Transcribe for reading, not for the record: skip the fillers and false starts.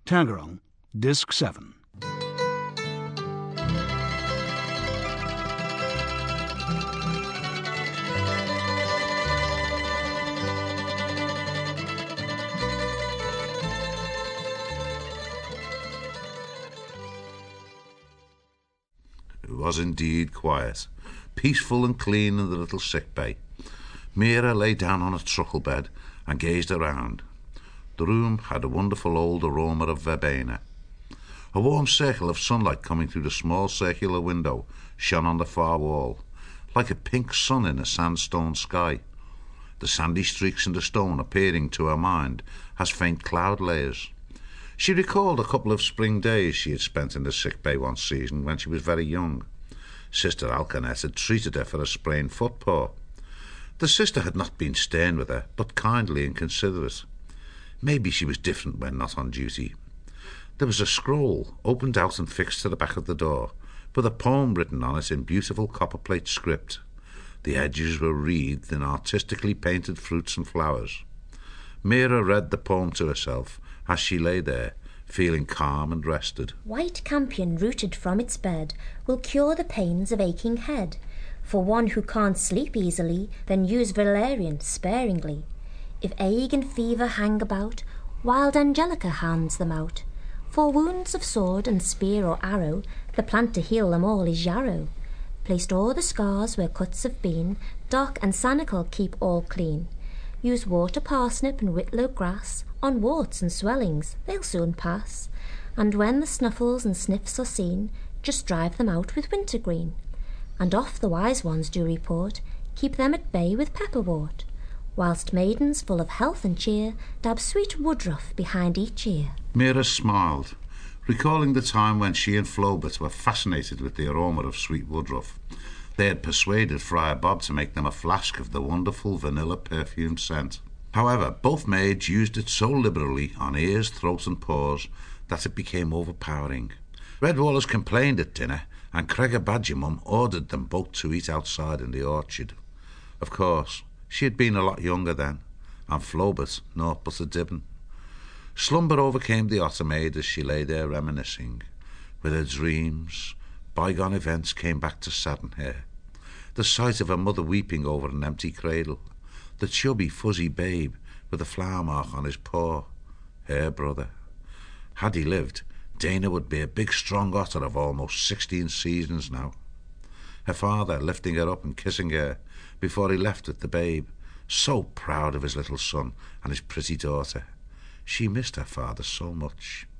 Tangerang, Disc 7. It was indeed quiet, peaceful and clean in the little sick bay. Mira lay down on a truckle bed and gazed around. The room had a wonderful old aroma of verbena. A warm circle of sunlight coming through the small circular window shone on the far wall, like a pink sun in a sandstone sky, the sandy streaks in the stone appearing to her mind as faint cloud layers. She recalled a couple of spring days she had spent in the sick bay one season when she was very young. Sister Alcanet had treated her for a sprained footpaw. The sister had not been stern with her, but kindly and considerate. Maybe she was different when not on duty. There was a scroll, opened out and fixed to the back of the door, with a poem written on it in beautiful copperplate script. The edges were wreathed in artistically painted fruits and flowers. Mira read the poem to herself as she lay there, feeling calm and rested. White campion rooted from its bed will cure the pains of aching head. For one who can't sleep easily, then use valerian sparingly. If ague and fever hang about, wild angelica hands them out. For wounds of sword and spear or arrow, the plant to heal them all is yarrow. Placed o'er the scars where cuts have been, dock and sanicle keep all clean. Use water parsnip and whitlow grass, on warts and swellings they'll soon pass. And when the snuffles and sniffs are seen, just drive them out with wintergreen. And oft the wise ones do report, keep them at bay with pepperwort. Whilst maidens full of health and cheer dab sweet woodruff behind each ear. Mira smiled, recalling the time when she and Flobert were fascinated with the aroma of sweet woodruff. They had persuaded Friar Bob to make them a flask of the wonderful vanilla perfumed scent. However, both maids used it so liberally on ears, throat and paws that it became overpowering. Redwallers complained at dinner, and Cregor Badgermum ordered them both to eat outside in the orchard. Of course, she had been a lot younger then, and Flobert naught but a dibbin. Slumber overcame the otter maid as she lay there reminiscing. With her dreams, bygone events came back to sadden her. The sight of her mother weeping over an empty cradle, the chubby, fuzzy babe with a flower mark on his paw, her brother. Had he lived, Dana would be a big, strong otter of almost 16 seasons now. Her father lifting her up and kissing her before he left with the babe, so proud of his little son and his pretty daughter. She missed her father so much.